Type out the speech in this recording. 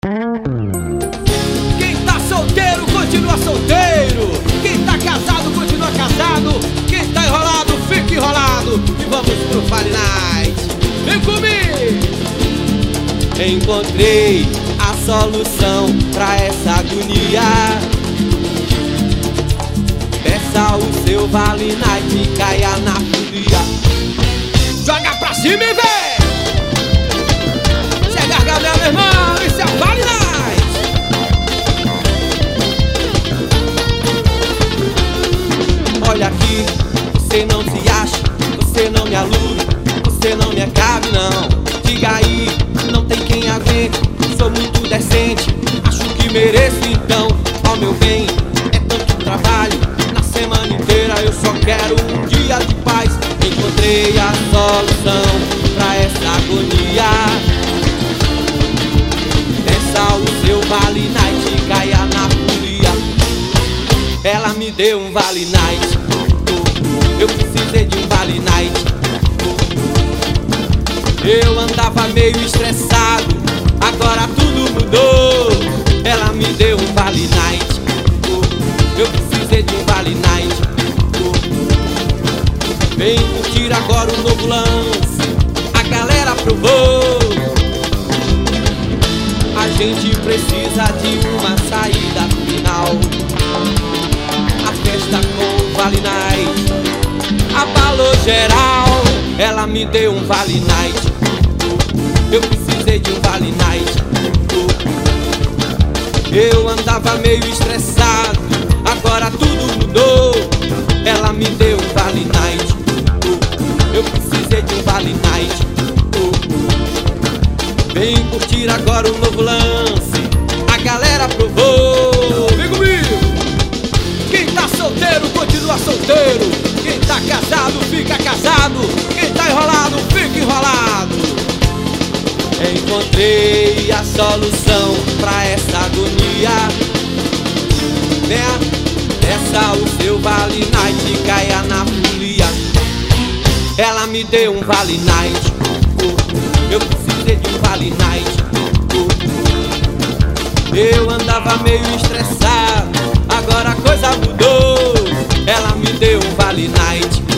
Quem tá solteiro, continua solteiro. Quem tá casado, continua casado. Quem tá enrolado, fica enrolado. E vamos pro Vale Night. Vem comigo! Encontrei a solução pra essa agonia. Peça o seu Vale Night e caia na folia. Joga pra cima e vem! Chega a galera, meu irmão, esse é o Vale Night. Olha aqui, você não se acha, você não me aluga, você não me cabe não. Diga aí, não tem quem aguente, sou muito decente, acho que mereço então. Ó meu bem, é tanto trabalho, na semana inteira eu só quero um dia de paz. Encontrei a solução pra essa agonia. Peça o seu Vale Night e caia na folia. Ela me deu um Vale Night, eu precisei de um Vale Night. Eu andava meio estressado, agora tudo mudou. Ela me deu um Vale Night, eu precisei de um Vale Night. Vem curtir agora o novo lance, a galera aprovou. A gente precisa de uma saída final. A festa com o Vale Night abalou geral. Ela me deu um Vale Night, eu precisei de um Vale Night. Eu andava meio estressado, agora tudo mudou. Ela me deu um Vale Night, eu precisei de um Vale Night. Vem curtir agora o novo lance, a galera aprovou. Vem comigo! Quem tá solteiro, continua solteiro. Quem tá casado, fica casado. Quem tá enrolado, fica enrolado. Encontrei a solução pra essa agonia. Peça o seu Vale Night e caia na folia. Ela me deu um Vale Night, eu precisei de um Vale Night. Eu andava meio estressado, agora a coisa mudou. Ela me deu um Vale Night,